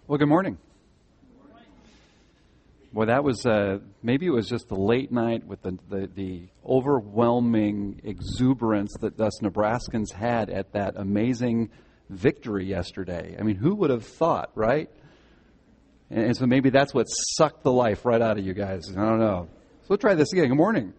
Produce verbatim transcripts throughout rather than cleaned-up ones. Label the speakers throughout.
Speaker 1: Well, good morning. Boy, that was, uh, maybe it was just the late night with the, the, the overwhelming exuberance that us Nebraskans had at that amazing victory yesterday. I mean, who would have thought, right? And, and so maybe that's what sucked the life right out of you guys. I don't know. So we'll try this again. Good morning.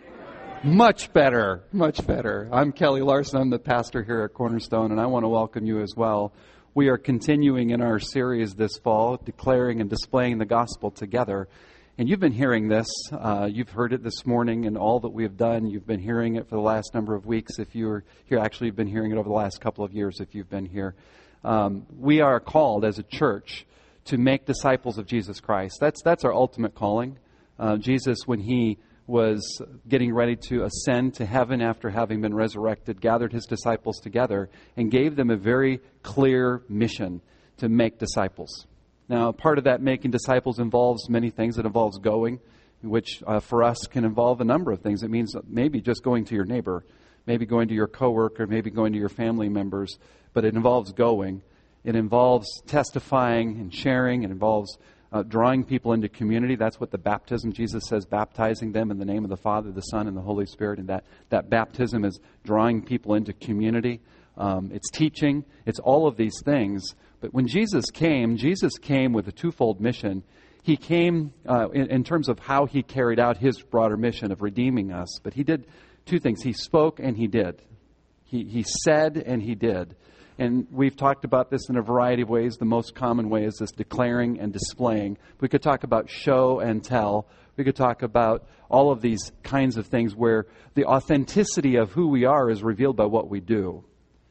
Speaker 1: Much better, much better. I'm Kelly Larson. I'm the pastor here at Cornerstone, and I want to welcome you as well. We are continuing in our series this fall, declaring and displaying the gospel together. And you've been hearing this. Uh, you've heard it this morning and all that we have done. You've been hearing it for the last number of weeks. If you're here, actually, you've been hearing it over the last couple of years if you've been here. Um, we are called as a church to make disciples of Jesus Christ. That's, that's our ultimate calling. Uh, Jesus, when he was getting ready to ascend to heaven after having been resurrected, gathered his disciples together and gave them a very clear mission to make disciples. Now, part of that making disciples involves many things. It involves going, which uh, for us can involve a number of things. It means maybe just going to your neighbor, maybe going to your coworker, maybe going to your family members, but it involves going. It involves testifying and sharing. It involves Uh, drawing people into community. That's what the baptism, Jesus says, baptizing them in the name of the Father, the Son, and the Holy Spirit. And that, that baptism is drawing people into community. Um, it's teaching. It's all of these things. But when Jesus came, Jesus came with a twofold mission. He came uh, in, in terms of how he carried out his broader mission of redeeming us. But he did two things. He spoke and he did. He, he said and he did. And we've talked about this in a variety of ways. The most common way is this declaring and displaying. We could talk about show and tell. We could talk about all of these kinds of things where the authenticity of who we are is revealed by what we do.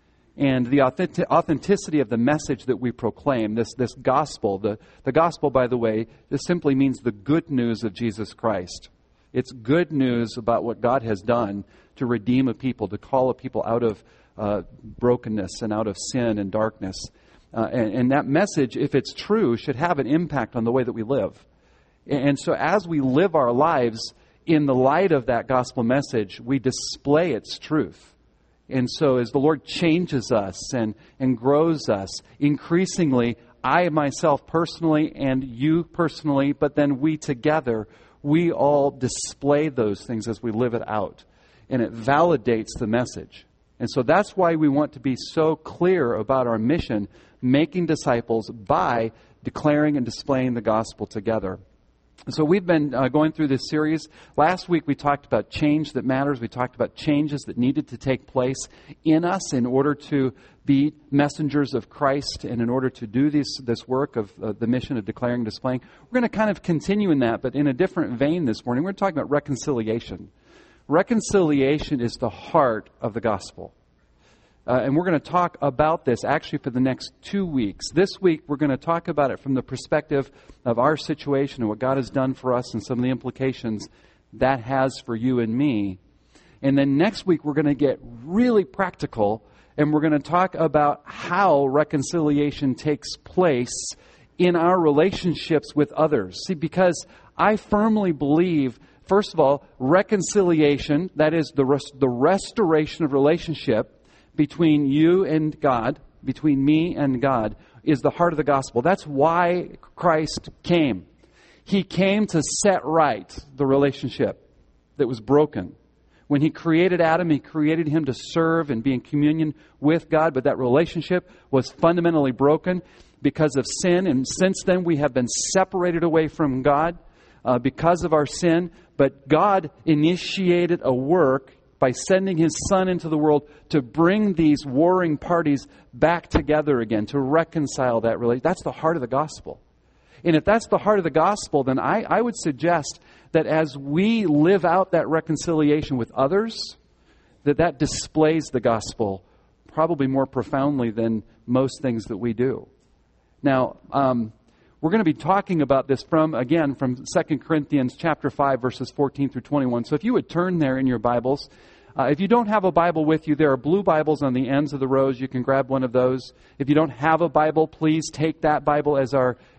Speaker 1: And the authentic- authenticity of the message that we proclaim, this, this gospel, the, the gospel, by the way, this simply means the good news of Jesus Christ. It's good news about what God has done to redeem a people, to call a people out of Uh, brokenness and out of sin and darkness. Uh, and, and that message, if it's true, should have an impact on the way that we live. And, and so as we live our lives in the light of that gospel message, we display its truth. And so as the Lord changes us and, and grows us, increasingly, I myself personally and you personally, but then we together, we all display those things as we live it out. And it validates the message. And so that's why we want to be so clear about our mission, making disciples by declaring and displaying the gospel together. So we've been uh, going through this series. Last week we talked about change that matters. We talked about changes that needed to take place in us in order to be messengers of Christ and in order to do this, this work of uh, the mission of declaring and displaying. We're going to kind of continue in that, but in a different vein this morning. We're talking about reconciliation. Reconciliation is the heart of the gospel. Uh, and we're going to talk about this actually for the next two weeks. This week, we're going to talk about it from the perspective of our situation and what God has done for us and some of the implications that has for you and me. And then next week, we're going to get really practical, and we're going to talk about how reconciliation takes place in our relationships with others. See, because I firmly believe, first of all, reconciliation, that is the rest, the restoration of relationship between you and God, between me and God, is the heart of the gospel. That's why Christ came. He came to set right the relationship that was broken. When he created Adam, he created him to serve and be in communion with God, but that relationship was fundamentally broken because of sin, and since then we have been separated away from God uh, because of our sin. But God initiated a work by sending his Son into the world to bring these warring parties back together again, to reconcile that relationship. That's the heart of the gospel. And if that's the heart of the gospel, then I, I would suggest that as we live out that reconciliation with others, that that displays the gospel probably more profoundly than most things that we do. Now, um, we're going to be talking about this from, again, from Second Corinthians chapter five, verses fourteen through twenty-one. So if you would turn there in your Bibles. Uh, if you don't have a Bible with you, there are blue Bibles on the ends of the rows. You can grab one of those. If you don't have a Bible, please take that Bible as our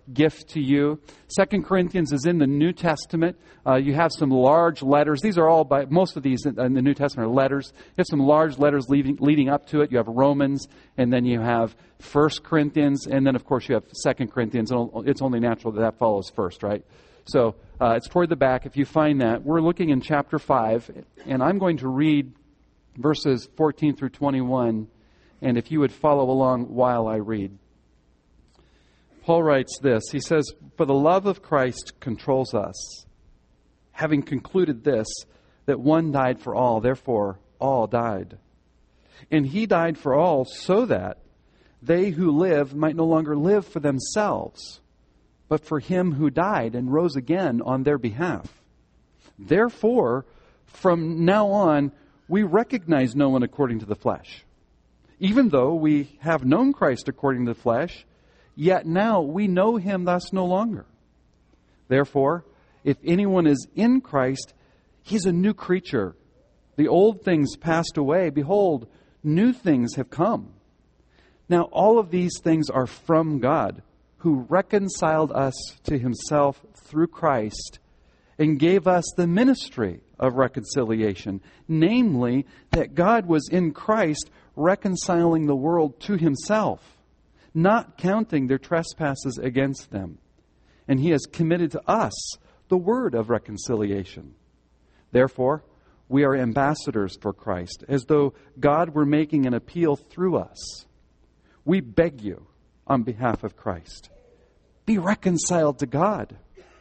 Speaker 1: gift to you. Second Corinthians is in the New Testament. Uh, you have some large letters. These are all, by most of these in, in the New Testament are letters. You have some large letters leading, leading up to it. You have Romans, and then you have First Corinthians, and then, of course, you have Second Corinthians. And it's only natural that that follows first, right? So uh, it's toward the back. If you find that, we're looking in chapter five, and I'm going to read verses fourteen through twenty-one, and if you would follow along while I read. Paul writes this. He says, "For the love of Christ controls us, having concluded this, that one died for all, therefore all died. And he died for all so that they who live might no longer live for themselves, but for him who died and rose again on their behalf. Therefore, from now on, we recognize no one according to the flesh. Even though we have known Christ according to the flesh, yet now we know him thus no longer. Therefore, if anyone is in Christ, he's a new creature. The old things passed away. Behold, new things have come. Now all of these things are from God, who reconciled us to himself through Christ and gave us the ministry of reconciliation, namely that God was in Christ reconciling the world to himself, not counting their trespasses against them. And he has committed to us the word of reconciliation. Therefore, we are ambassadors for Christ, as though God were making an appeal through us. We beg you, on behalf of Christ, be reconciled to God.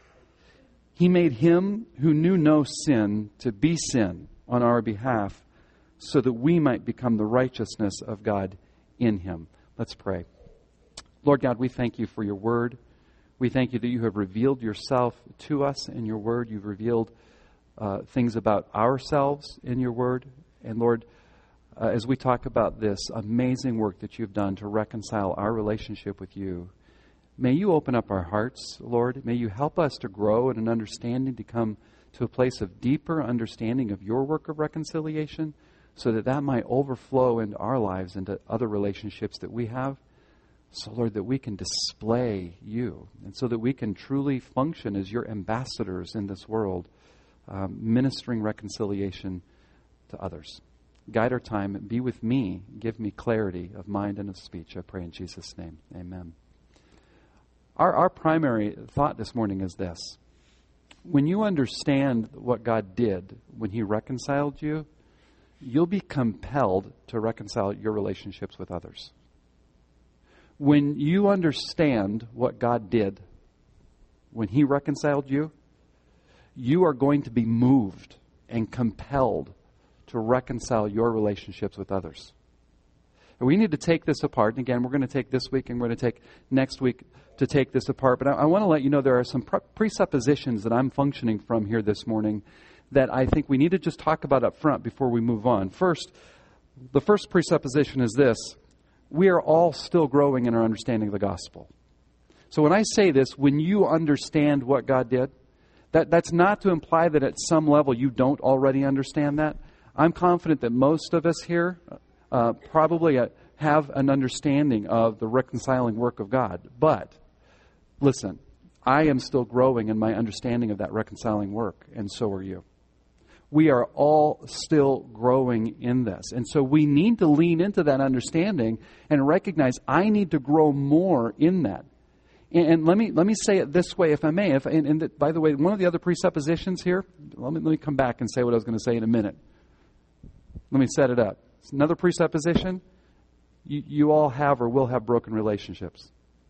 Speaker 1: He made him who knew no sin to be sin on our behalf, so that we might become the righteousness of God in him." Let's pray. Lord God, we thank you for your word. We thank you that you have revealed yourself to us in your word. You've revealed uh, things about ourselves in your word. And Lord, uh, as we talk about this amazing work that you've done to reconcile our relationship with you, may you open up our hearts, Lord. May you help us to grow in an understanding, to come to a place of deeper understanding of your work of reconciliation, so that that might overflow into our lives, into other relationships that we have. So, Lord, that we can display you, and so that we can truly function as your ambassadors in this world, um, ministering reconciliation to others. Guide our time. Be with me. Give me clarity of mind and of speech. I pray in Jesus' name. Amen. Our, our primary thought this morning is this. When you understand what God did when he reconciled you, you'll be compelled to reconcile your relationships with others. When you understand what God did when he reconciled you, you are going to be moved and compelled to reconcile your relationships with others. And we need to take this apart. And again, we're going to take this week and we're going to take next week to take this apart. But I, I want to let you know there are some pre- presuppositions that I'm functioning from here this morning that I think we need to just talk about up front before we move on. First, the first presupposition is this. We are all still growing in our understanding of the gospel. So when I say this, when you understand what God did, that, that's not to imply that at some level you don't already understand that. I'm confident that most of us here uh, probably uh, have an understanding of the reconciling work of God. But, listen, I am still growing in my understanding of that reconciling work, and so are you. We are all still growing in this. And so we need to lean into that understanding and recognize I need to grow more in that. And, and let me let me say it this way, if I may. If, and, and the, by the way, one of the other presuppositions here, let me, let me come back and say what I was going to say in a minute. Let me set it up. It's another presupposition. You, you all have or will have broken relationships.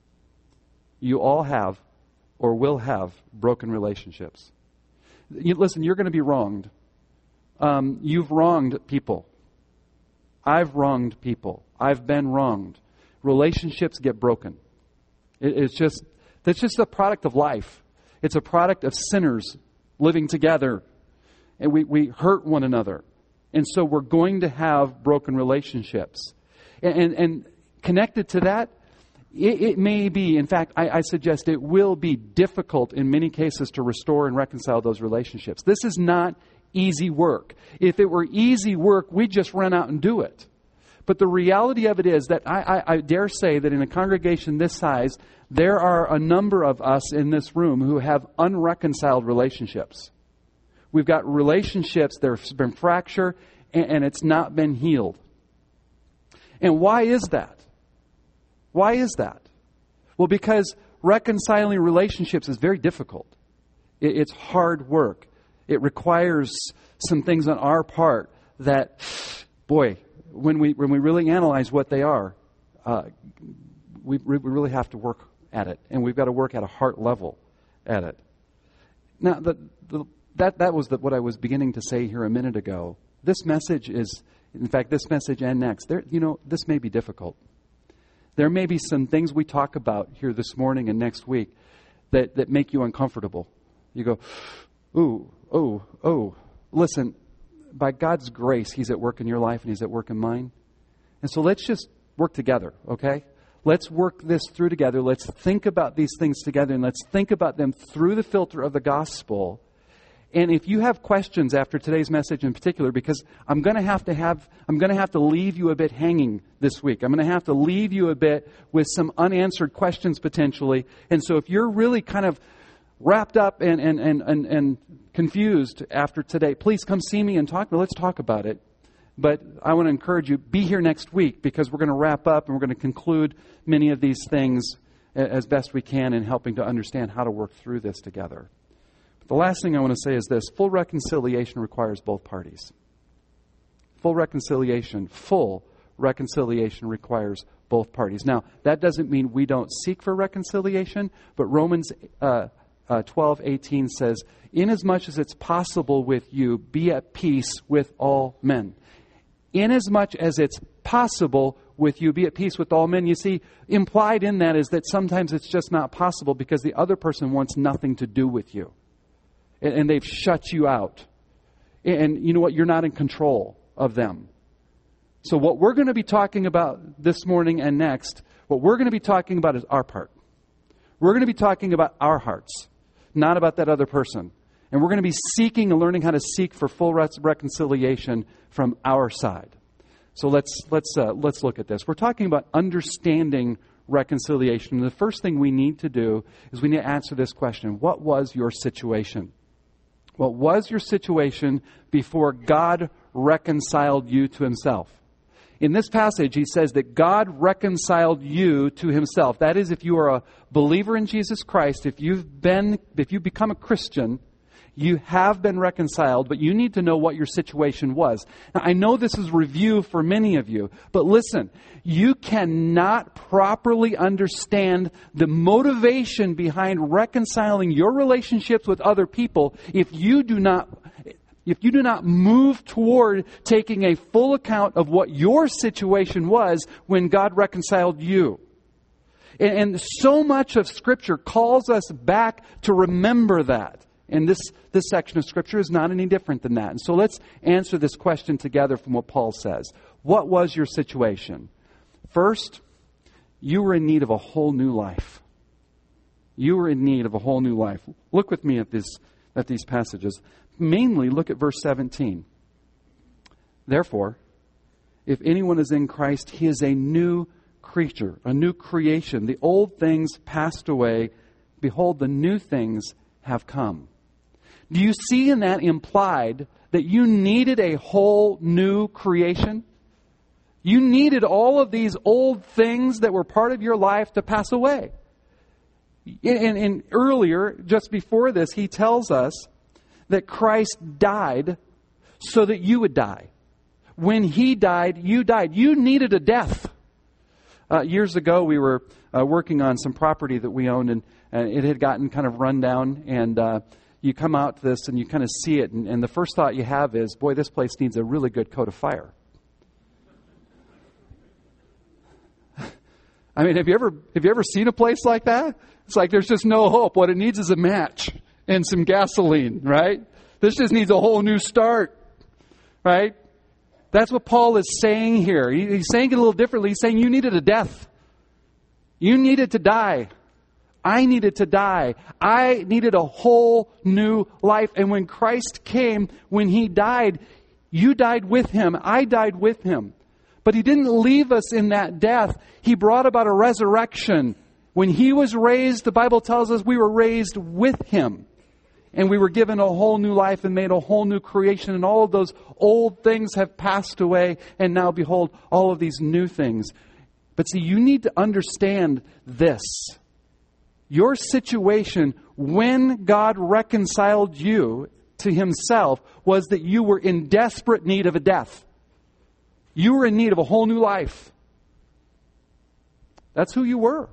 Speaker 1: You all have or will have broken relationships. You, listen, you're going to be wronged. Um, you've wronged people. I've wronged people. I've been wronged. Relationships get broken. It, it's just, that's just a product of life. It's a product of sinners living together. And we, we hurt one another. And so we're going to have broken relationships. And, and, and connected to that, it, it may be, in fact, I, I suggest it will be difficult in many cases to restore and reconcile those relationships. This is not easy work. If it were easy work, we'd just run out and do it. But the reality of it is that I, I, I dare say that in a congregation this size, there are a number of us in this room who have unreconciled relationships. We've got relationships, there's been fracture, and, and it's not been healed. And why is that? Why is that? Well, because reconciling relationships is very difficult. It, it's hard work. It requires some things on our part that, boy, when we when we really analyze what they are, uh, we, we really have to work at it. And we've got to work at a heart level at it. Now, the, the, that, that was the, what I was beginning to say here a minute ago. This message is, in fact, this message and next, there, you know, this may be difficult. There may be some things we talk about here this morning and next week that, that make you uncomfortable. You go, ooh, oh, oh. Listen, by God's grace, He's at work in your life and He's at work in mine. And so let's just work together, okay? Let's work this through together. Let's think about these things together, and let's think about them through the filter of the gospel. And if you have questions after today's message in particular, because I'm going to have to have, I'm going to have to leave you a bit hanging this week. I'm going to have to leave you a bit with some unanswered questions potentially. And so if you're really kind of wrapped up and and and and, and confused after today, please come see me and talk. Let's talk about it. But I want to encourage you, be here next week, because we're going to wrap up and we're going to conclude many of these things as best we can in helping to understand how to work through this together. But the last thing I want to say is this: full reconciliation requires both parties. Full reconciliation, full reconciliation requires both parties. Now, that doesn't mean we don't seek for reconciliation, but Romans uh, uh, twelve eighteen says, "Inasmuch as it's possible with you, be at peace with all men." Inasmuch as it's possible with you, be at peace with all men. You see, implied in that is that sometimes it's just not possible because the other person wants nothing to do with you. And, and they've shut you out. And you know what? You're not in control of them. So what we're going to be talking about this morning and next, what we're going to be talking about is our part. We're going to be talking about our hearts, not about that other person. And we're going to be seeking and learning how to seek for full reconciliation from our side. So let's let's uh, let's look at this. We're talking about understanding reconciliation. And the first thing we need to do is we need to answer this question: what was your situation? What was your situation before God reconciled you to Himself? In this passage, he says that God reconciled you to Himself. That is, if you are a believer in Jesus Christ, if you've been, if you've become a Christian, you have been reconciled, but you need to know what your situation was. Now, I know this is review for many of you, but listen, you cannot properly understand the motivation behind reconciling your relationships with other people if you do not if you do not move toward taking a full account of what your situation was when God reconciled you. And, and so much of Scripture calls us back to remember that. And this, this section of Scripture is not any different than that. And so let's answer this question together from what Paul says. What was your situation? First, you were in need of a whole new life. You were in need of a whole new life. Look with me at this, at these passages. Mainly, look at verse seventeen. Therefore, if anyone is in Christ, he is a new creature, a new creation. The old things passed away. Behold, the new things have come. Do you see in that implied that you needed a whole new creation? You needed all of these old things that were part of your life to pass away. And, and earlier, just before this, he tells us that Christ died so that you would die. When He died, you died. You needed a death. Uh, years ago, we were uh, working on some property that we owned, and, and it had gotten kind of run down. And uh, you come out to this, and you kind of see it, and, and the first thought you have is, boy, this place needs a really good coat of fire. I mean, have you ever have you ever seen a place like that? It's like there's just no hope. What it needs is a match and some gasoline, right? This just needs a whole new start, right? That's what Paul is saying here. He's saying it a little differently. He's saying you needed a death. You needed to die. I needed to die. I needed a whole new life. And when Christ came, when He died, you died with Him. I died with Him. But He didn't leave us in that death. He brought about a resurrection. When He was raised, the Bible tells us we were raised with Him. And we were given a whole new life and made a whole new creation. And all of those old things have passed away. And now, behold, all of these new things. But see, you need to understand this. Your situation when God reconciled you to Himself was that you were in desperate need of a death. You were in need of a whole new life. That's who you were.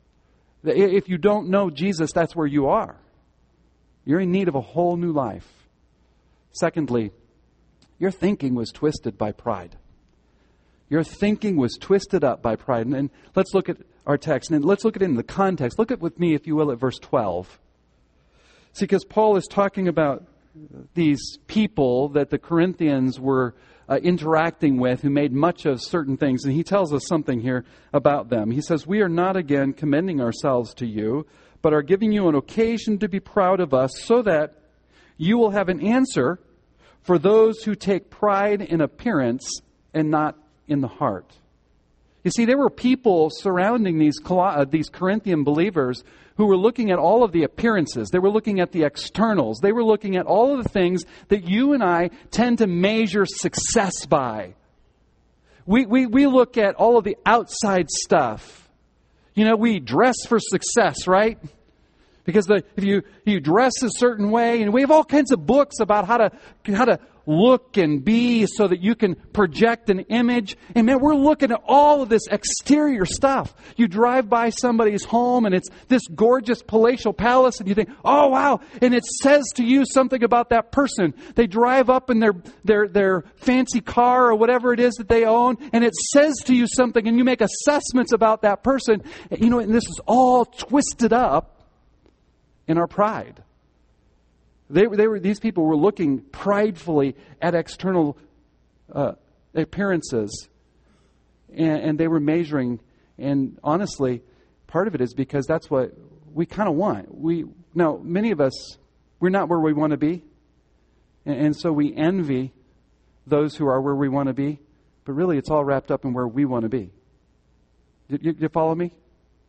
Speaker 1: If you don't know Jesus, that's where you are. You're in need of a whole new life. Secondly, your thinking was twisted by pride. Your thinking was twisted up by pride. And, and let's look at our text. And let's look at it in the context. Look at with me, if you will, at verse twelve. See, because Paul is talking about these people that the Corinthians were uh, interacting with who made much of certain things. And he tells us something here about them. He says, "We are not again commending ourselves to you, but are giving you an occasion to be proud of us, so that you will have an answer for those who take pride in appearance and not in the heart." You see, there were people surrounding these uh, these Corinthian believers who were looking at all of the appearances. They were looking at the externals. They were looking at all of the things that you and I tend to measure success by. We, we, we look at all of the outside stuff. You know, we dress for success, right? Because the, if you, you dress a certain way, and we have all kinds of books about how to how to look and be so that you can project an image. And man, we're looking at all of this exterior stuff. You drive by somebody's home and it's this gorgeous palatial palace and you think, oh wow, and it says to you something about that person. They drive up in their, their, their fancy car or whatever it is that they own, and it says to you something, and you make assessments about that person. You know, and this is all twisted up in our pride. They, they were, these people were looking pridefully at external uh, appearances, and, and they were measuring. And honestly, part of it is because that's what we kind of want. We now many of us, we're not where we want to be, and, and so we envy those who are where we want to be. But really, it's all wrapped up in where we want to be. Did you, you follow me?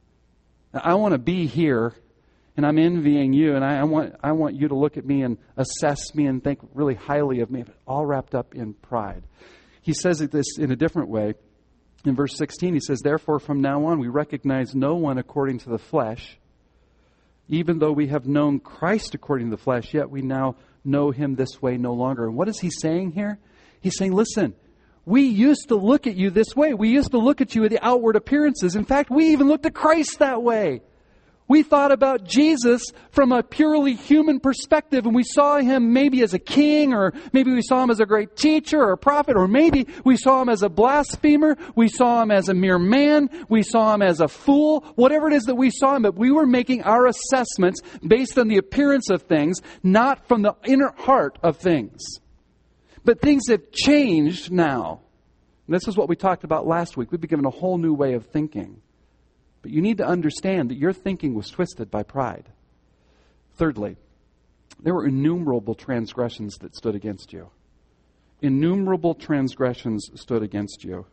Speaker 1: I want to be here. And I'm envying you, and I, I want I want you to look at me and assess me and think really highly of me, but all wrapped up in pride. He says it this in a different way. In verse sixteen, he says, "Therefore from now on we recognize no one according to the flesh. Even though we have known Christ according to the flesh, yet we now know Him this way no longer." And what is he saying here? He's saying, listen, we used to look at you this way. We used to look at you at the outward appearances. In fact, we even looked at Christ that way. We thought about Jesus from a purely human perspective, and we saw Him maybe as a king, or maybe we saw Him as a great teacher or a prophet, or maybe we saw Him as a blasphemer, we saw Him as a mere man, we saw Him as a fool, whatever it is that we saw Him. But we were making our assessments based on the appearance of things, not from the inner heart of things. But things have changed now. And this is what we talked about last week. We've been given a whole new way of thinking. But you need to understand that your thinking was twisted by pride. Thirdly, there were innumerable transgressions that stood against you. Innumerable transgressions stood against you.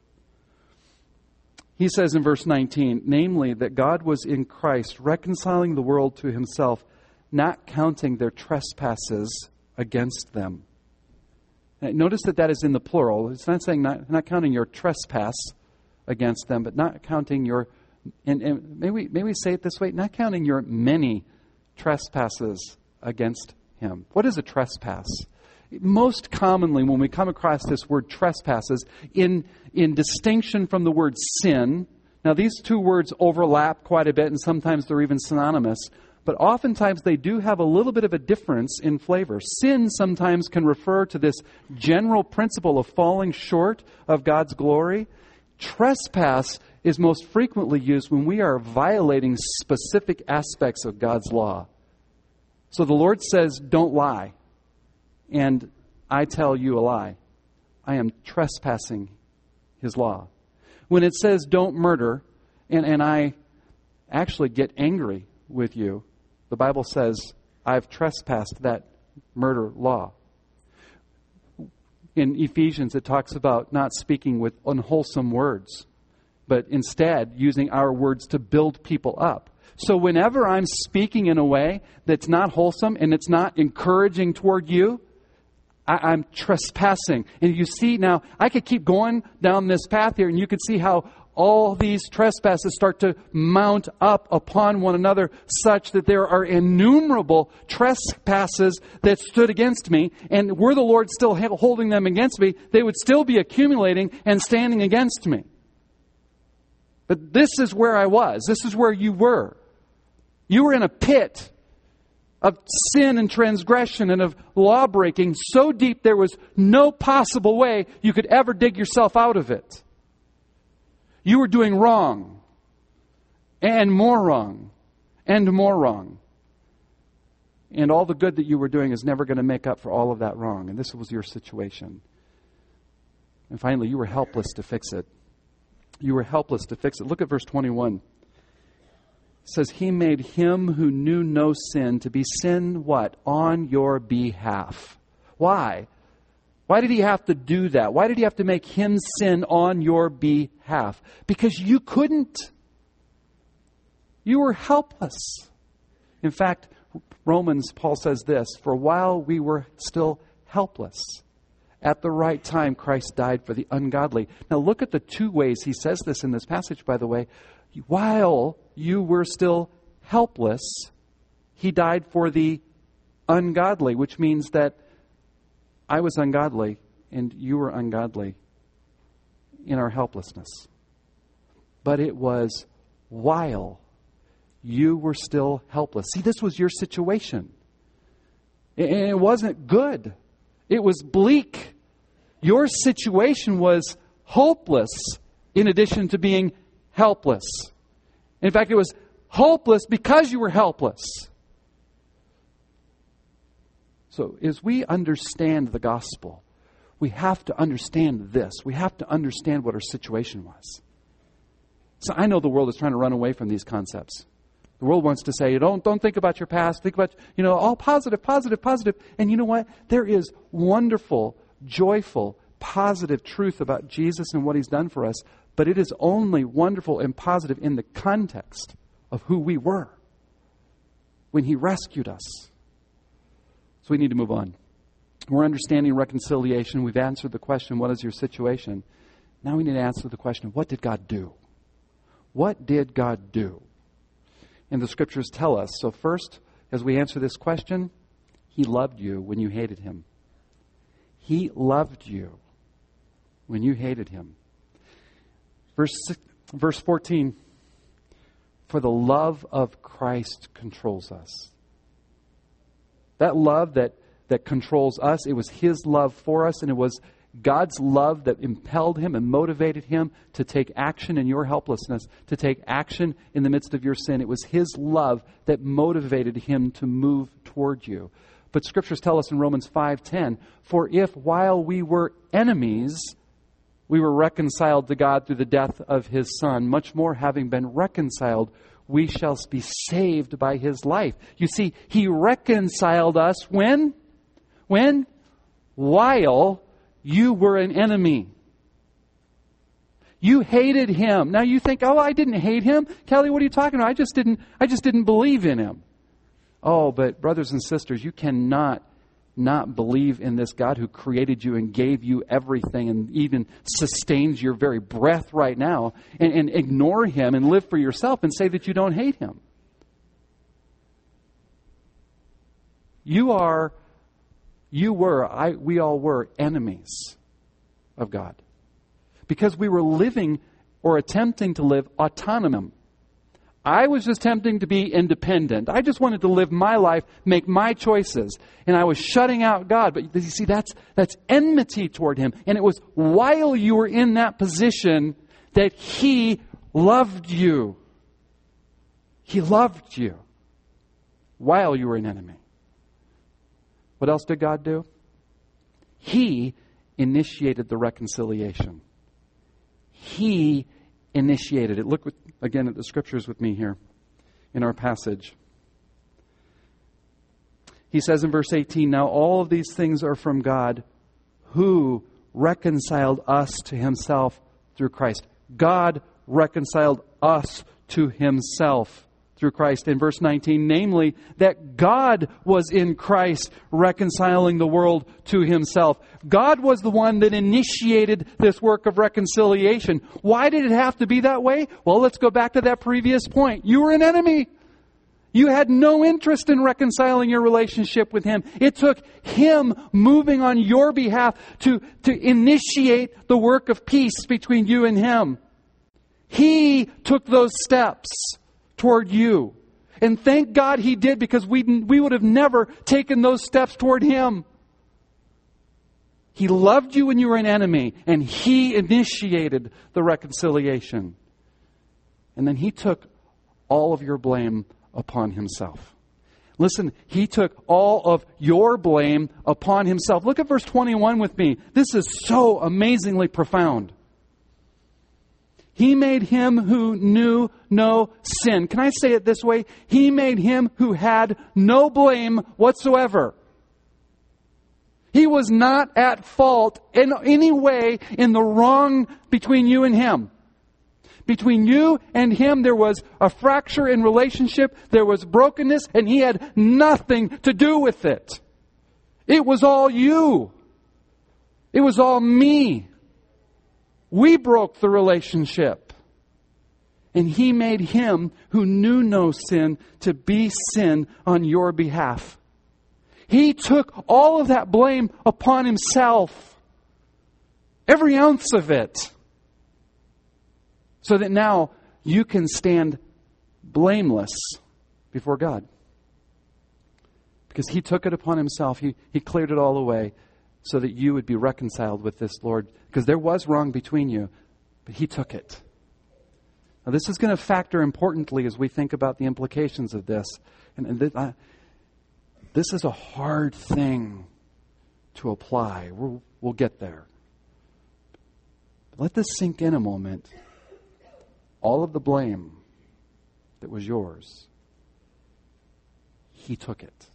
Speaker 1: He says in verse nineteen, namely that God was in Christ reconciling the world to Himself, not counting their trespasses against them. Now, notice that that is in the plural. It's not saying not, not counting your trespass against them, but not counting your And, and maybe, maybe we say it this way, not counting your many trespasses against Him. What is a trespass? Most commonly, when we come across this word trespasses, in, in distinction from the word sin, now these two words overlap quite a bit, and sometimes they're even synonymous, but oftentimes they do have a little bit of a difference in flavor. Sin sometimes can refer to this general principle of falling short of God's glory. Trespass is most frequently used when we are violating specific aspects of God's law. So the Lord says, don't lie. And I tell you a lie. I am trespassing His law. When it says, don't murder, and, and I actually get angry with you, the Bible says, I've trespassed that murder law. in Ephesians, it talks about not speaking with unwholesome words, but instead using our words to build people up. So whenever I'm speaking in a way that's not wholesome and it's not encouraging toward you, I, I'm trespassing. And you see now, I could keep going down this path here, and you could see how all these trespasses start to mount up upon one another, such that there are innumerable trespasses that stood against me. And were the Lord still holding them against me, they would still be accumulating and standing against me. But this is where I was. This is where you were. You were in a pit of sin and transgression and of law breaking so deep there was no possible way you could ever dig yourself out of it. You were doing wrong, and more wrong, and more wrong. And all the good that you were doing is never going to make up for all of that wrong. And this was your situation. And finally, you were helpless to fix it. You were helpless to fix it. Look at verse twenty-one. It says, He made Him who knew no sin to be sin, what? On your behalf. Why? Why did He have to do that? Why did He have to make Him sin on your behalf? Because you couldn't. You were helpless. In fact, Romans, Paul says this, for while we were still helpless, at the right time, Christ died for the ungodly. Now look at the two ways he says this in this passage, by the way. While you were still helpless, He died for the ungodly, which means that I was ungodly and you were ungodly in our helplessness. But it was while you were still helpless. See, this was your situation. And it wasn't good. It was bleak. Your situation was hopeless in addition to being helpless. In fact, it was hopeless because you were helpless. So as we understand the gospel, we have to understand this. We have to understand what our situation was. So I know the world is trying to run away from these concepts. The world wants to say, don't, don't think about your past. Think about, you know, all positive, positive, positive. And you know what? There is wonderful, joyful, positive truth about Jesus and what He's done for us. But it is only wonderful and positive in the context of who we were when He rescued us. So we need to move on. We're understanding reconciliation. We've answered the question, what is your situation? Now we need to answer the question, what did God do? What did God do? And the Scriptures tell us. So first, as we answer this question, He loved you when you hated Him. He loved you when you hated Him. Verse six, verse fourteen, for the love of Christ controls us. That love that, that controls us, it was His love for us, and it was God's love that impelled Him and motivated Him to take action in your helplessness, to take action in the midst of your sin. It was His love that motivated Him to move toward you. But Scriptures tell us in Romans five ten, for if while we were enemies, we were reconciled to God through the death of His Son, much more having been reconciled, we shall be saved by His life. You see, He reconciled us when? When? While you were an enemy. You hated Him. Now you think, oh, I didn't hate Him. Kelly, what are you talking about? I just didn't, I just didn't believe in Him. Oh, but brothers and sisters, you cannot not believe in this God who created you and gave you everything and even sustains your very breath right now and, and ignore Him and live for yourself and say that you don't hate Him. You are, you were, I, we all were enemies of God because we were living or attempting to live autonomous. I was just attempting to be independent. I just wanted to live my life, make my choices. And I was shutting out God. But you see, that's that's enmity toward Him. And it was while you were in that position that He loved you. He loved you while you were an enemy. What else did God do? He initiated the reconciliation. He initiated it. Look with, again at the Scriptures with me here in our passage. He says in verse eighteen, now all of these things are from God, who reconciled us to himself through Christ. God reconciled us to himself through Christ. In verse nineteen, namely, that God was in Christ reconciling the world to himself. God was the one that initiated this work of reconciliation. Why did it have to be that way? Well, let's go back to that previous point. You were an enemy. You had no interest in reconciling your relationship with him. It took him moving on your behalf to, to initiate the work of peace between you and him. He took those steps toward you. And thank God he did, because we, we would have never taken those steps toward him. He loved you when you were an enemy, and he initiated the reconciliation. And then he took all of your blame upon himself. Listen, he took all of your blame upon himself. Look at verse twenty-one with me. This is so amazingly profound. He made him who knew no sin. Can I say it this way? He made him who had no blame whatsoever. He was not at fault in any way in the wrong between you and him. Between you and him, there was a fracture in relationship. There was brokenness, and he had nothing to do with it. It was all you. It was all me. We broke the relationship. And he made him who knew no sin to be sin on your behalf. He took all of that blame upon himself. Every ounce of it. So that now you can stand blameless before God. Because he took it upon himself. He, he cleared it all away so that you would be reconciled with this Lord. Because there was wrong between you, but he took it. Now this is going to factor importantly as we think about the implications of this. And, and th- uh, this is a hard thing to apply. We'll, we'll get there. But let this sink in a moment. All of the blame that was yours, he took it.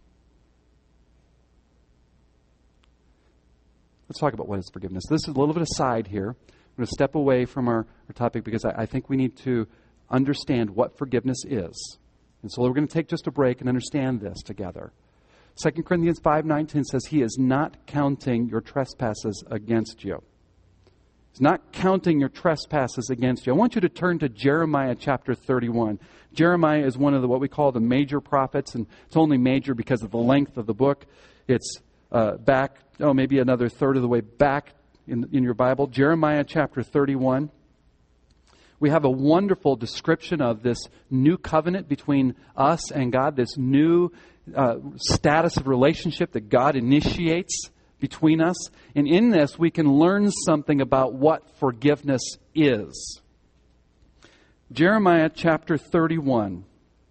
Speaker 1: Let's talk about what is forgiveness. This is a little bit aside here. I'm going to step away from our, our topic because I, I think we need to understand what forgiveness is. And so we're going to take just a break and understand this together. Second Corinthians five nineteen says, he is not counting your trespasses against you. He's not counting your trespasses against you. I want you to turn to Jeremiah chapter thirty-one. Jeremiah is one of the what we call the major prophets, and it's only major because of the length of the book. It's uh, back, oh, maybe another third of the way back in, in your Bible. Jeremiah chapter thirty-one. We have a wonderful description of this new covenant between us and God, this new uh, status of relationship that God initiates between us. And in this, we can learn something about what forgiveness is. Jeremiah chapter thirty-one.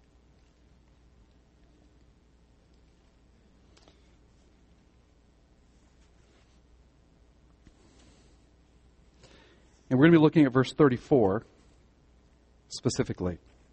Speaker 1: And we're going to be looking at verse thirty-four specifically.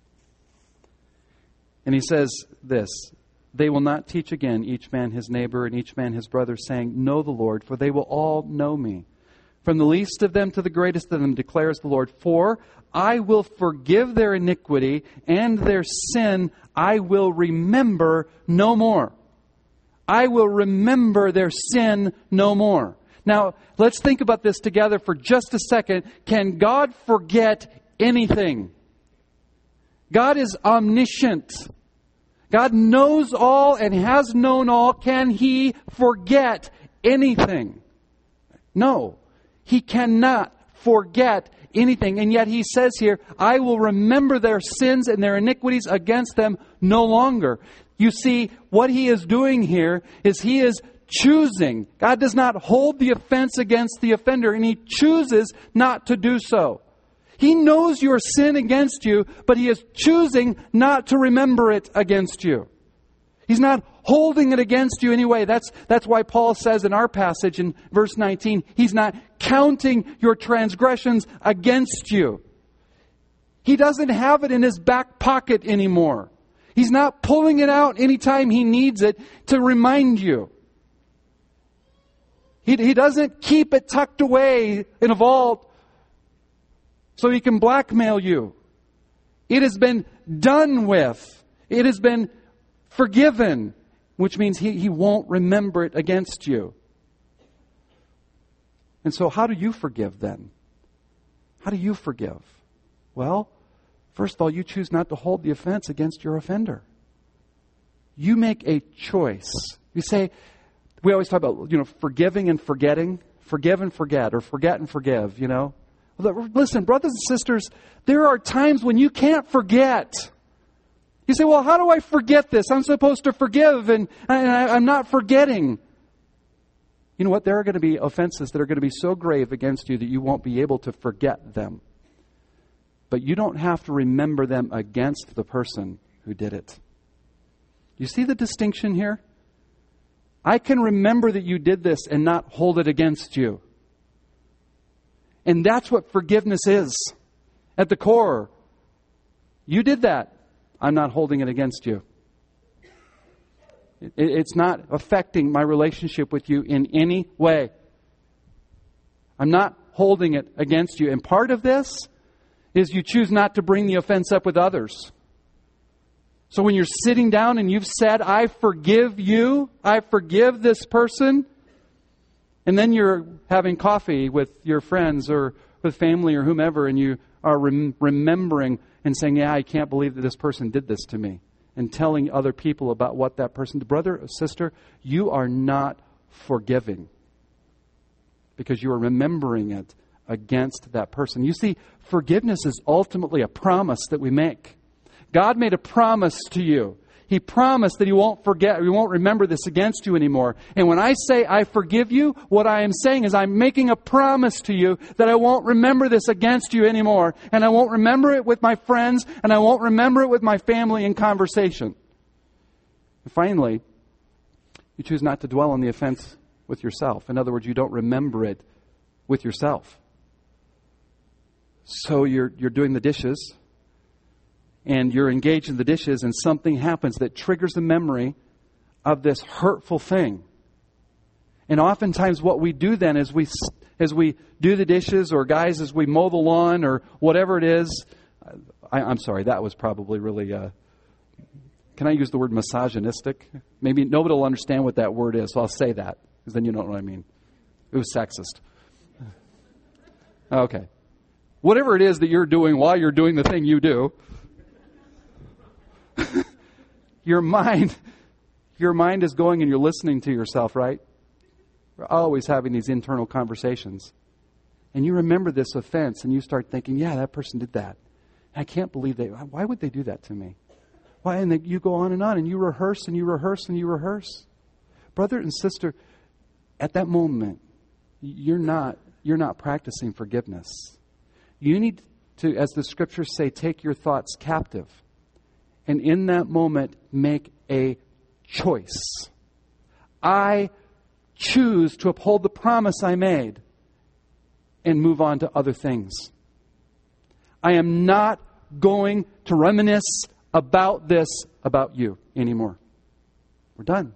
Speaker 1: And he says this, they will not teach again each man his neighbor and each man his brother, saying, know the Lord, for they will all know me. From the least of them to the greatest of them, declares the Lord, for I will forgive their iniquity and their sin I will remember no more. I will remember their sin no more. Now, let's think about this together for just a second. Can God forget anything? God is omniscient. God knows all and has known all. Can He forget anything? No. He cannot forget anything. And yet He says here, I will remember their sins and their iniquities against them no longer. You see, what He is doing here is He is choosing. God does not hold the offense against the offender, and He chooses not to do so. He knows your sin against you, but He is choosing not to remember it against you. He's not holding it against you anyway. That's, that's why Paul says in our passage in verse nineteen, He's not counting your transgressions against you. He doesn't have it in His back pocket anymore. He's not pulling it out anytime He needs it to remind you. He, he doesn't keep it tucked away in a vault so he can blackmail you. It has been done with. It has been forgiven, which means he, he won't remember it against you. And so how do you forgive then? How do you forgive? Well, first of all, you choose not to hold the offense against your offender. You make a choice. You say, we always talk about, you know, forgiving and forgetting. Forgive and forget, or forget and forgive, you know. Listen, brothers and sisters, there are times when you can't forget. You say, well, how do I forget this? I'm supposed to forgive, and, and I, I'm not forgetting. You know what? There are going to be offenses that are going to be so grave against you that you won't be able to forget them. But you don't have to remember them against the person who did it. You see the distinction here? I can remember that you did this and not hold it against you. And that's what forgiveness is. At the core, you did that. I'm not holding it against you. It, it's not affecting my relationship with you in any way. I'm not holding it against you. And part of this is you choose not to bring the offense up with others. So when you're sitting down and you've said, I forgive you, I forgive this person, and then you're having coffee with your friends or with family or whomever, and you are rem- remembering and saying, yeah, I can't believe that this person did this to me, and telling other people about what that person did. Brother or sister, you are not forgiving because you are remembering it against that person. You see, forgiveness is ultimately a promise that we make. God made a promise to you. He promised that He won't forget, He won't remember this against you anymore. And when I say I forgive you, what I am saying is I'm making a promise to you that I won't remember this against you anymore. And I won't remember it with my friends, and I won't remember it with my family in conversation. And finally, you choose not to dwell on the offense with yourself. In other words, you don't remember it with yourself. So you're you're doing the dishes, and you're engaged in the dishes, and something happens that triggers the memory of this hurtful thing. And oftentimes what we do then is we, as we do the dishes, or guys, as we mow the lawn, or whatever it is, I, I'm sorry, that was probably really, uh, can I use the word misogynistic? Maybe nobody will understand what that word is, so I'll say that, because then you don't know what I mean. It was sexist. Okay. Whatever it is that you're doing while you're doing the thing you do, your mind, your mind is going and you're listening to yourself, right? We're always having these internal conversations. And you remember this offense and you start thinking, yeah, that person did that. I can't believe they, why would they do that to me? Why? And then you go on and on and you rehearse and you rehearse and you rehearse. Brother and sister, at that moment, you're not, you're not practicing forgiveness. You need to, as the scriptures say, take your thoughts captive. And in that moment, make a choice. I choose to uphold the promise I made and move on to other things. I am not going to reminisce about this, about you anymore. We're done.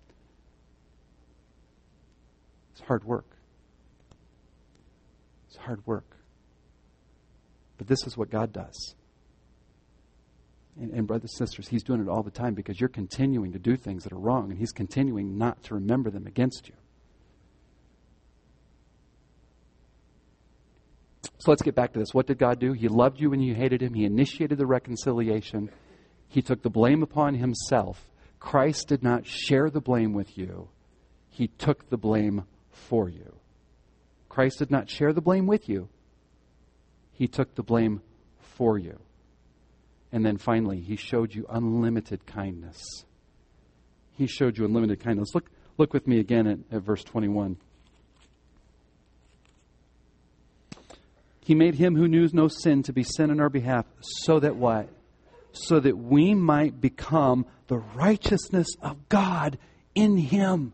Speaker 1: It's hard work. It's hard work. But this is what God does. And, and brothers and sisters, He's doing it all the time because you're continuing to do things that are wrong, and He's continuing not to remember them against you. So let's get back to this. What did God do? He loved you when you hated Him. He initiated the reconciliation. He took the blame upon Himself. Christ did not share the blame with you. He took the blame for you. Christ did not share the blame with you. He took the blame for you. And then finally, He showed you unlimited kindness. He showed you unlimited kindness. Look, look with me again at, at verse twenty-one. He made Him who knew no sin to be sin on our behalf, so that what? So that we might become the righteousness of God in Him.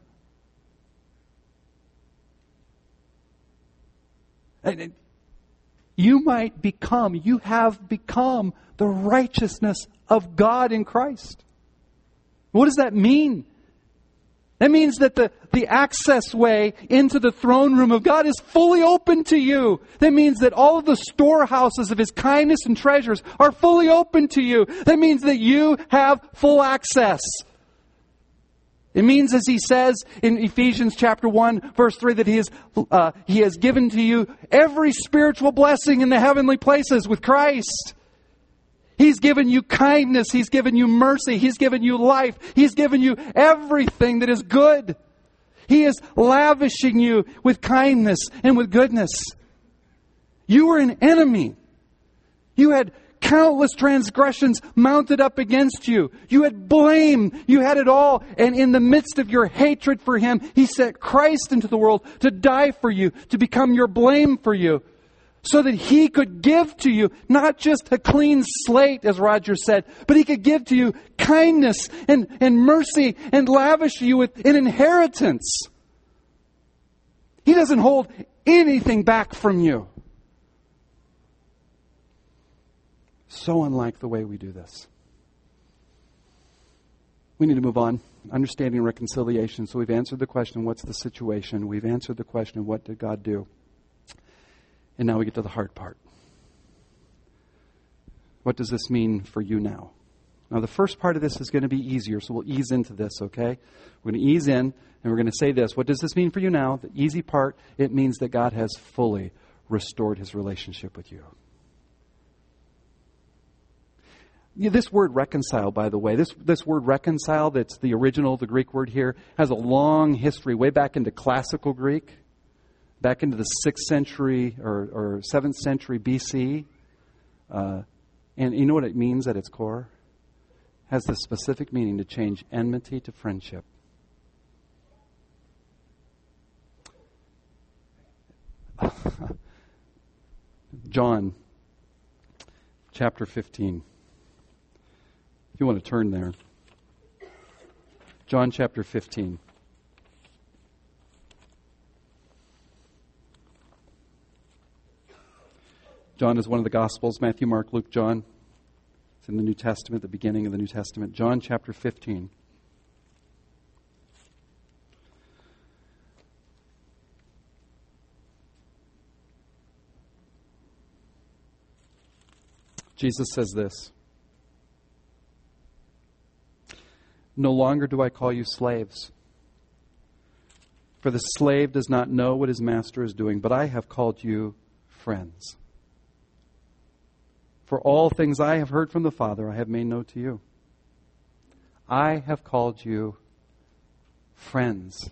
Speaker 1: And you might become, you have become the righteousness of God in Christ. What does that mean? That means that the, the access way into the throne room of God is fully open to you. That means that all of the storehouses of His kindness and treasures are fully open to you. That means that you have full access. It means, as He says in Ephesians chapter one, verse three, that He has, uh, He has given to you every spiritual blessing in the heavenly places with Christ. He's given you kindness. He's given you mercy. He's given you life. He's given you everything that is good. He is lavishing you with kindness and with goodness. You were an enemy. You had countless transgressions mounted up against you. You had blame. You had it all. And in the midst of your hatred for Him, He sent Christ into the world to die for you, to become your blame for you, so that He could give to you not just a clean slate, as Roger said, but He could give to you kindness and, and mercy and lavish you with an inheritance. He doesn't hold anything back from you. So unlike the way we do this. We need to move on. Understanding reconciliation. So we've answered the question, what's the situation? We've answered the question, what did God do? And now we get to the hard part. What does this mean for you now? Now the first part of this is going to be easier, so we'll ease into this, okay? We're going to ease in, and we're going to say this. What does this mean for you now? The easy part, it means that God has fully restored His relationship with you. Yeah, this word reconcile, by the way, this, this word reconcile, that's the original, the Greek word here, has a long history, way back into classical Greek, back into the sixth century or, or seventh century B C. Uh, and you know what it means at its core? It has the specific meaning to change enmity to friendship. John chapter fifteen. If you want to turn there. John chapter fifteen. John is one of the Gospels, Matthew, Mark, Luke, John. It's in the New Testament, the beginning of the New Testament. John chapter fifteen. Jesus says this. No longer do I call you slaves, for the slave does not know what his master is doing, but I have called you friends. For all things I have heard from the Father, I have made known to you. I have called you friends.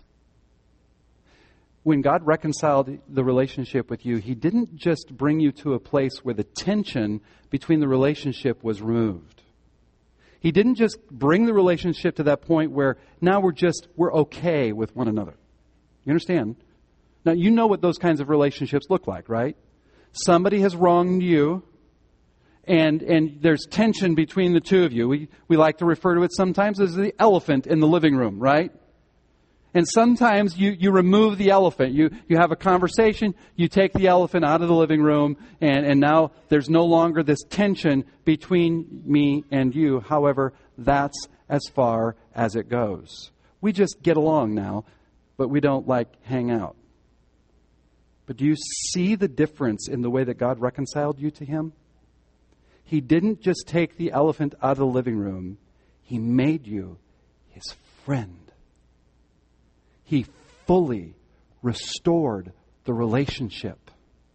Speaker 1: When God reconciled the relationship with you, He didn't just bring you to a place where the tension between the relationship was removed. He didn't just bring the relationship to that point where now we're just, we're okay with one another. You understand? Now, you know what those kinds of relationships look like, right? Somebody has wronged you, and and there's tension between the two of you. We, we like to refer to it sometimes as the elephant in the living room, right? And sometimes you, you remove the elephant. You you have a conversation, you take the elephant out of the living room, and, and now there's no longer this tension between me and you. However, that's as far as it goes. We just get along now, but we don't like hang out. But do you see the difference in the way that God reconciled you to Him? He didn't just take the elephant out of the living room. He made you His friend. He fully restored the relationship.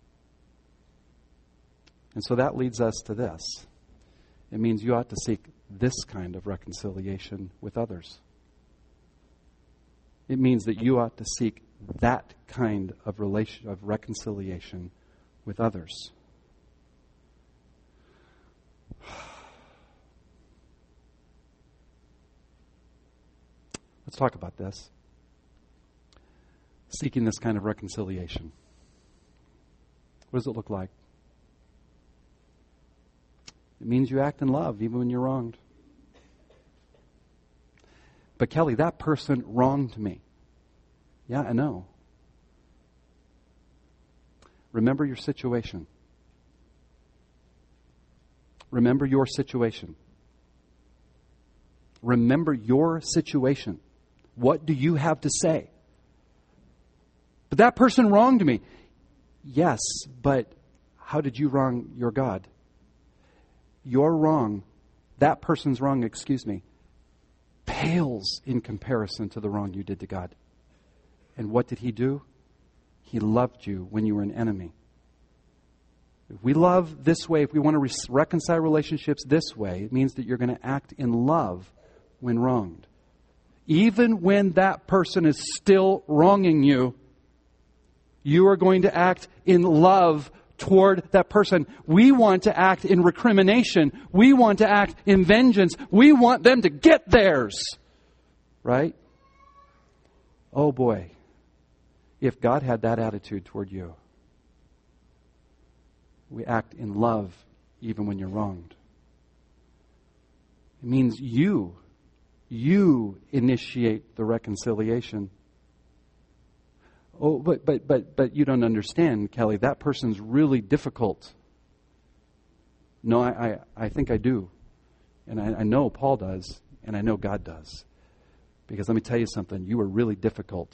Speaker 1: And so that leads us to this. It means you ought to seek this kind of reconciliation with others. It means that you ought to seek that kind of relation of reconciliation with others. Let's talk about this. Seeking this kind of reconciliation. What does it look like? It means you act in love even when you're wronged. But Kelly, that person wronged me. Yeah, I know. Remember your situation. Remember your situation. Remember your situation. What do you have to say? But that person wronged me. Yes, but how did you wrong your God? Your wrong, that person's wrong, excuse me, pales in comparison to the wrong you did to God. And what did He do? He loved you when you were an enemy. If we love this way, if we want to re- reconcile relationships this way, it means that you're going to act in love when wronged. Even when that person is still wronging you, you are going to act in love toward that person. We want to act in recrimination. We want to act in vengeance. We want them to get theirs. Right? Oh boy. If God had that attitude toward you, we act in love even when you're wronged. It means you, you initiate the reconciliation. Oh, but but but but you don't understand, Kelly. That person's really difficult. No, I I, I think I do, and I, I know Paul does, and I know God does, because let me tell you something. You were really difficult.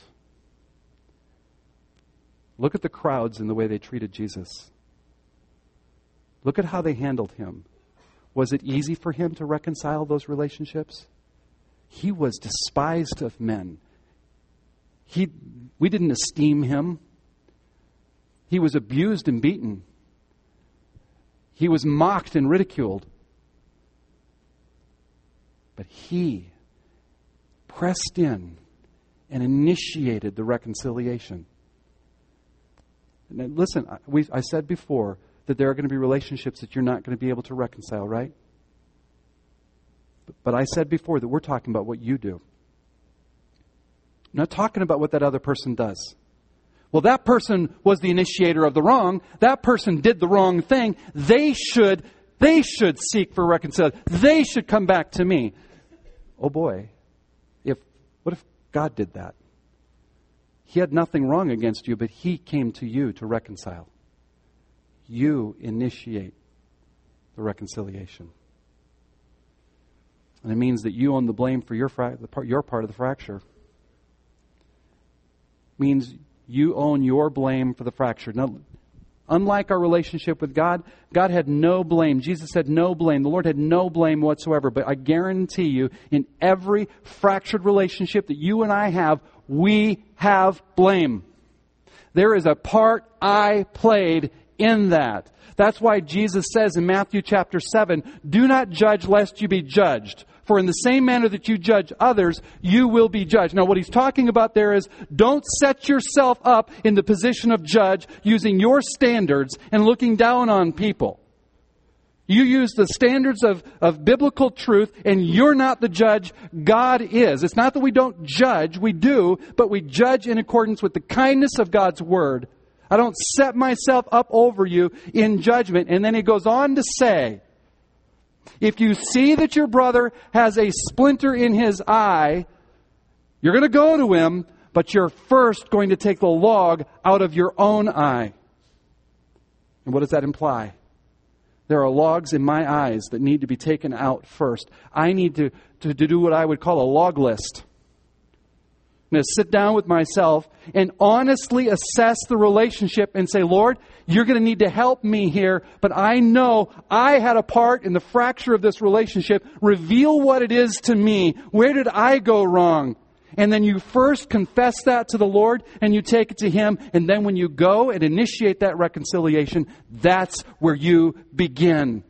Speaker 1: Look at the crowds and the way they treated Jesus. Look at how they handled Him. Was it easy for Him to reconcile those relationships? He was despised of men. He, we didn't esteem Him. He was abused and beaten. He was mocked and ridiculed. But He pressed in and initiated the reconciliation. Now, listen, we, I said before that there are going to be relationships that you're not going to be able to reconcile, right? But, but I said before that we're talking about what you do. I'm not talking about what that other person does. Well, that person was the initiator of the wrong. That person did the wrong thing. They should, they should seek for reconciliation. They should come back to me. Oh boy, if what if God did that? He had nothing wrong against you, but He came to you to reconcile. You initiate the reconciliation. And it means that you own the blame for your, fra- the part, your part of the fracture. It means you own your blame for the fracture. Now, unlike our relationship with God, God had no blame. Jesus had no blame. The Lord had no blame whatsoever. But I guarantee you, in every fractured relationship that you and I have, we have blame. There is a part I played in that. That's why Jesus says in Matthew chapter seven, do not judge lest you be judged. For in the same manner that you judge others, you will be judged. Now what He's talking about there is, don't set yourself up in the position of judge using your standards and looking down on people. You use the standards of, of biblical truth, and you're not the judge. God is. It's not that we don't judge. We do, but we judge in accordance with the kindness of God's Word. I don't set myself up over you in judgment. And then He goes on to say, if you see that your brother has a splinter in his eye, you're going to go to him, but you're first going to take the log out of your own eye. And what does that imply? There are logs in my eyes that need to be taken out first. I need to, to, to do what I would call a log list. I'm going to sit down with myself and honestly assess the relationship and say, Lord, you're going to need to help me here, but I know I had a part in the fracture of this relationship. Reveal what it is to me. Where did I go wrong? And then you first confess that to the Lord and you take it to Him. And then when you go and initiate that reconciliation, that's where you begin.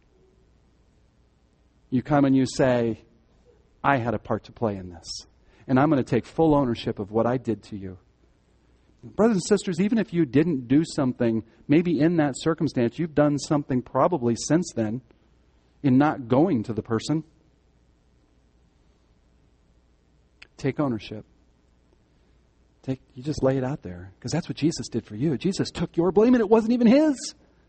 Speaker 1: You come and you say, I had a part to play in this. And I'm going to take full ownership of what I did to you. Brothers and sisters, even if you didn't do something, maybe in that circumstance, you've done something probably since then in not going to the person. Take ownership. Take, you just lay it out there, because that's what Jesus did for you. Jesus took your blame and it wasn't even His.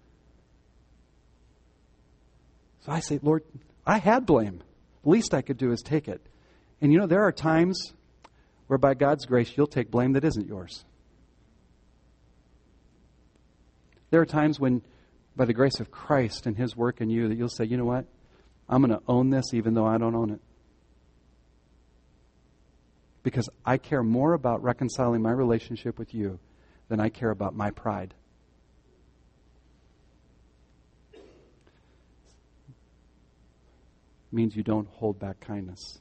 Speaker 1: So I say, Lord, I had blame. The least I could do is take it. And you know, there are times where by God's grace you'll take blame that isn't yours. There are times when, by the grace of Christ and His work in you, that you'll say, you know what? I'm going to own this even though I don't own it. because I care more about reconciling my relationship with you than I care about my pride. It means you don't hold back kindness.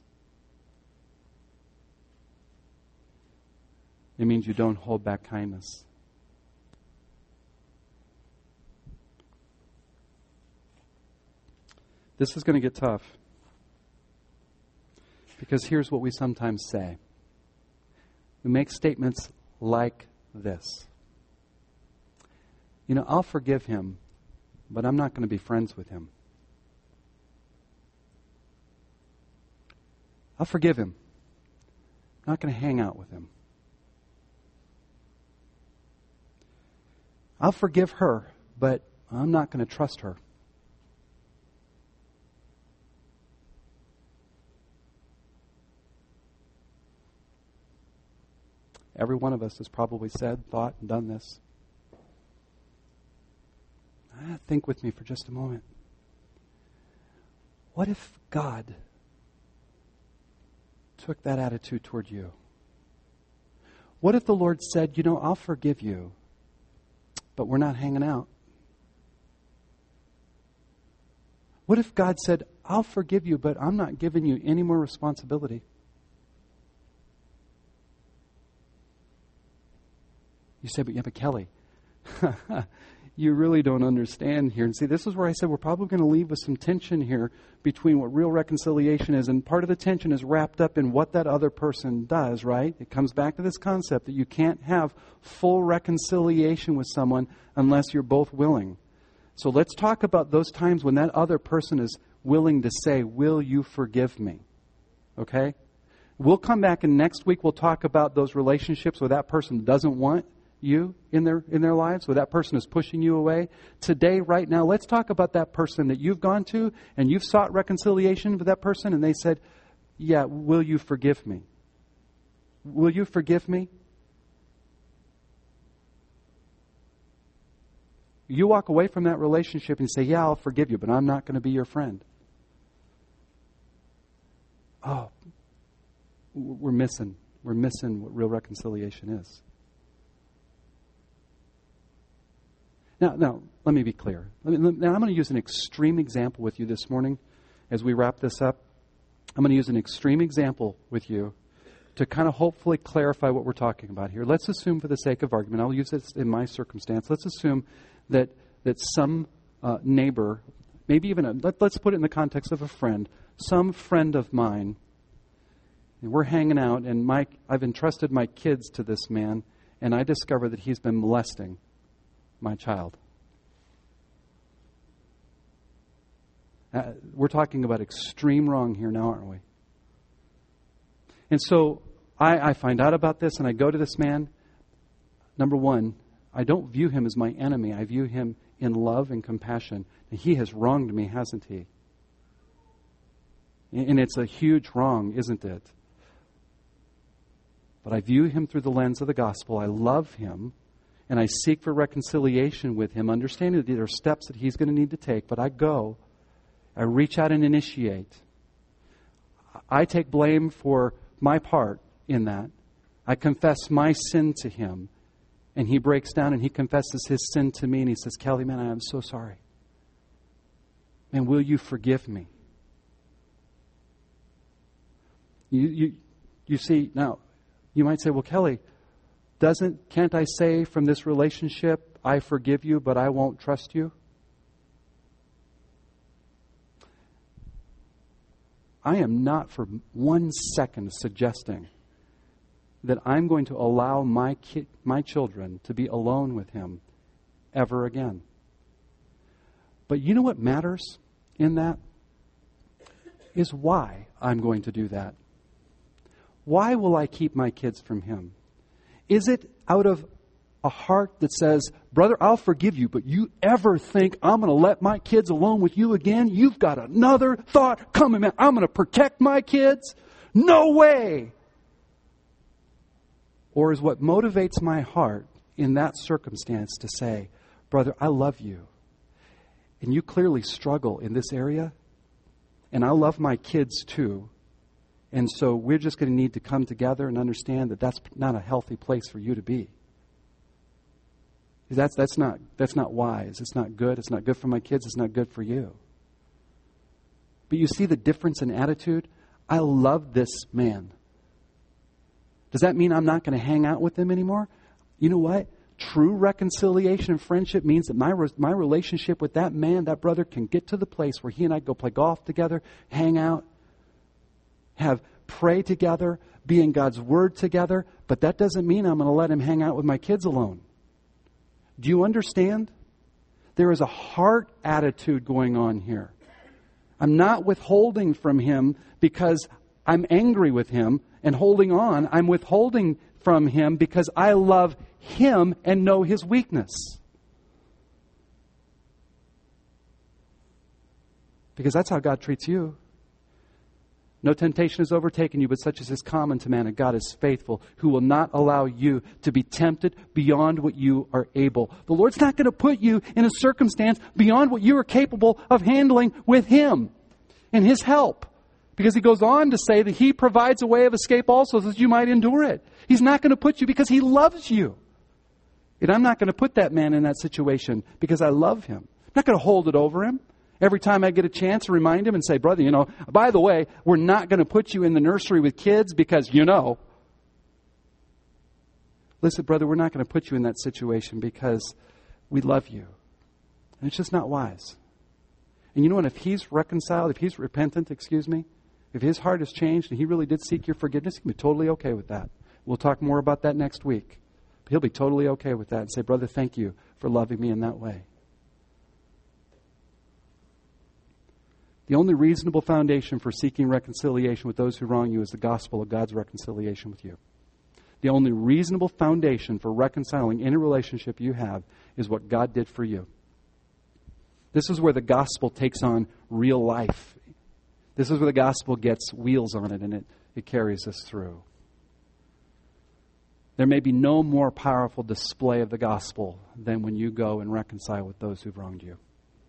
Speaker 1: It means you don't hold back kindness. This is going to get tough. Because here's what we sometimes say. We make statements like this. You know, I'll forgive him, but I'm not going to be friends with him. I'll forgive him. I'm not going to hang out with him. I'll forgive her, but I'm not going to trust her. Every one of us has probably said, thought, and done this. Ah, think with me for just a moment. What if God took that attitude toward you? What if the Lord said, you know, I'll forgive you, but we're not hanging out? What if God said, I'll forgive you, but I'm not giving you any more responsibility? You say, but yeah, but Kelly, you really don't understand here. And see, this is where I said we're probably going to leave with some tension here between what real reconciliation is. And part of the tension is wrapped up in what that other person does, right? It comes back to this concept that you can't have full reconciliation with someone unless you're both willing. So let's talk about those times when that other person is willing to say, will you forgive me? Okay? We'll come back and next week we'll talk about those relationships where that person doesn't want you in their in their lives, where that person is pushing you away. Today, right now, let's talk about that person that you've gone to and you've sought reconciliation with that person and they said, yeah, will you forgive me? Will you forgive me? You walk away from that relationship and say, yeah, I'll forgive you, but I'm not going to be your friend. Oh, we're missing. We're missing what real reconciliation is. Now, now, let me be clear. Let me, now, I'm going to use an extreme example with you this morning as we wrap this up. I'm going to use an extreme example with you to kind of hopefully clarify what we're talking about here. Let's assume, for the sake of argument, I'll use this in my circumstance. Let's assume that that some uh, neighbor, maybe even a, let, let's put it in the context of a friend, some friend of mine, and we're hanging out, and Mike, I've entrusted my kids to this man, and I discover that he's been molesting my child. Uh, we're talking about extreme wrong here now, aren't we? And so I, I find out about this and I go to this man. Number one, I don't view him as my enemy. I view him in love and compassion. And he has wronged me, hasn't he? And it's a huge wrong, isn't it? But I view him through the lens of the gospel. I love him. And I seek for reconciliation with him, understanding that there are steps that he's going to need to take. But I go, I reach out and initiate. I take blame for my part in that. I confess my sin to him. And he breaks down and he confesses his sin to me. And he says, Kelly, man, I am so sorry. Man, will you forgive me? You, you, you see, now, you might say, well, Kelly, Doesn't, can't I say from this relationship, I forgive you, but I won't trust you? I am not for one second suggesting that I'm going to allow my ki- my children to be alone with him ever again. But you know what matters in that? Is why I'm going to do that. Why will I keep my kids from him? Is it out of a heart that says, brother, I'll forgive you, but you ever think I'm going to let my kids alone with you again? You've got another thought coming, man. I'm going to protect my kids? No way! Or is what motivates my heart in that circumstance to say, brother, I love you, and you clearly struggle in this area, and I love my kids too, And so we're just going to need to come together and understand that that's not a healthy place for you to be. That's, that's, not, that's not wise. It's not good. It's not good for my kids. It's not good for you. But you see the difference in attitude? I love this man. Does that mean I'm not going to hang out with him anymore? You know what? True reconciliation and friendship means that my my relationship with that man, that brother, can get to the place where he and I go play golf together, hang out, have pray together, be in God's Word together. But that doesn't mean I'm going to let him hang out with my kids alone. Do you understand? There is a heart attitude going on here. I'm not withholding from him because I'm angry with him and holding on. I'm withholding from him because I love him and know his weakness. Because that's how God treats you. No temptation has overtaken you, but such as is common to man, and God is faithful, who will not allow you to be tempted beyond what you are able. The Lord's not going to put you in a circumstance beyond what you are capable of handling with him and his help. Because he goes on to say that he provides a way of escape also so that you might endure it. He's not going to put you because he loves you. And I'm not going to put that man in that situation because I love him. I'm not going to hold it over him. Every time I get a chance to remind him and say, brother, you know, by the way, we're not going to put you in the nursery with kids because, you know. Listen, brother, we're not going to put you in that situation because we love you. And it's just not wise. And you know what? If he's reconciled, if he's repentant, excuse me, if his heart has changed and he really did seek your forgiveness, he'll be totally okay with that. We'll talk more about that next week. But he'll be totally okay with that and say, brother, thank you for loving me in that way. The only reasonable foundation for seeking reconciliation with those who wrong you is the gospel of God's reconciliation with you. The only reasonable foundation for reconciling any relationship you have is what God did for you. This is where the gospel takes on real life. This is where the gospel gets wheels on it and it, it carries us through. There may be no more powerful display of the gospel than when you go and reconcile with those who've wronged you.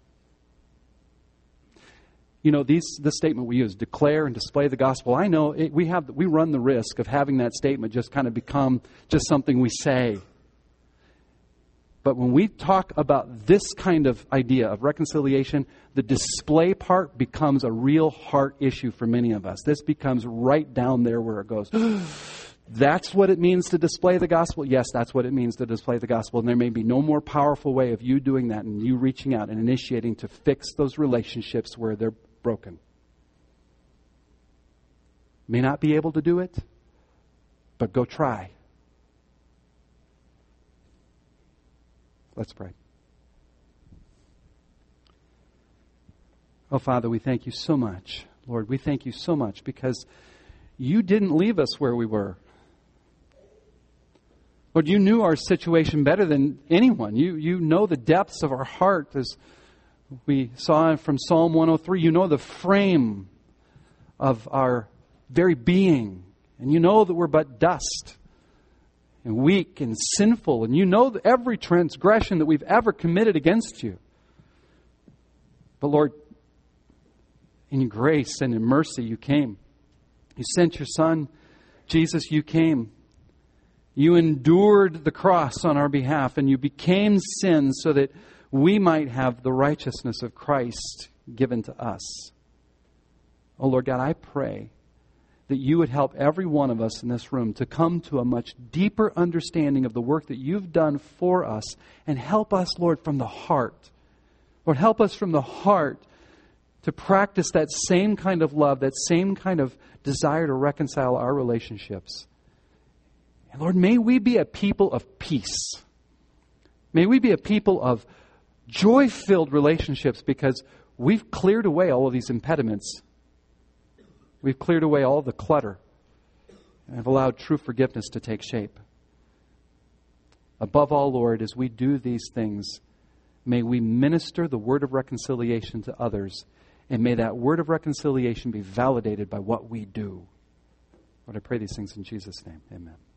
Speaker 1: You know, these the statement we use, declare and display the gospel. I know it, we have we run the risk of having that statement just kind of become just something we say. But when we talk about this kind of idea of reconciliation, the display part becomes a real heart issue for many of us. This becomes right down there where it goes. That's what it means to display the gospel? Yes, that's what it means to display the gospel. And there may be no more powerful way of you doing that and you reaching out and initiating to fix those relationships where they're broken. May not be able to do it, but go try. Let's pray. Oh, Father, we thank you so much. Lord, we thank you so much because you didn't leave us where we were. Lord, you knew our situation better than anyone. You, you know the depths of our heart, as we saw from Psalm one oh three. You know the frame of our very being. And you know that we're but dust and weak and sinful. And you know every transgression that we've ever committed against you. But Lord, in your grace and in mercy, you came. You sent your Son. Jesus, you came. You endured the cross on our behalf, and you became sin so that we might have the righteousness of Christ given to us. Oh, Lord God, I pray that you would help every one of us in this room to come to a much deeper understanding of the work that you've done for us, and help us, Lord, from the heart. Lord, help us from the heart to practice that same kind of love, that same kind of desire to reconcile our relationships. And Lord, may we be a people of peace. May we be a people of joy-filled relationships because we've cleared away all of these impediments. We've cleared away all the clutter and have allowed true forgiveness to take shape. Above all, Lord, as we do these things, may we minister the word of reconciliation to others, and may that word of reconciliation be validated by what we do. Lord, I pray these things in Jesus' name. Amen.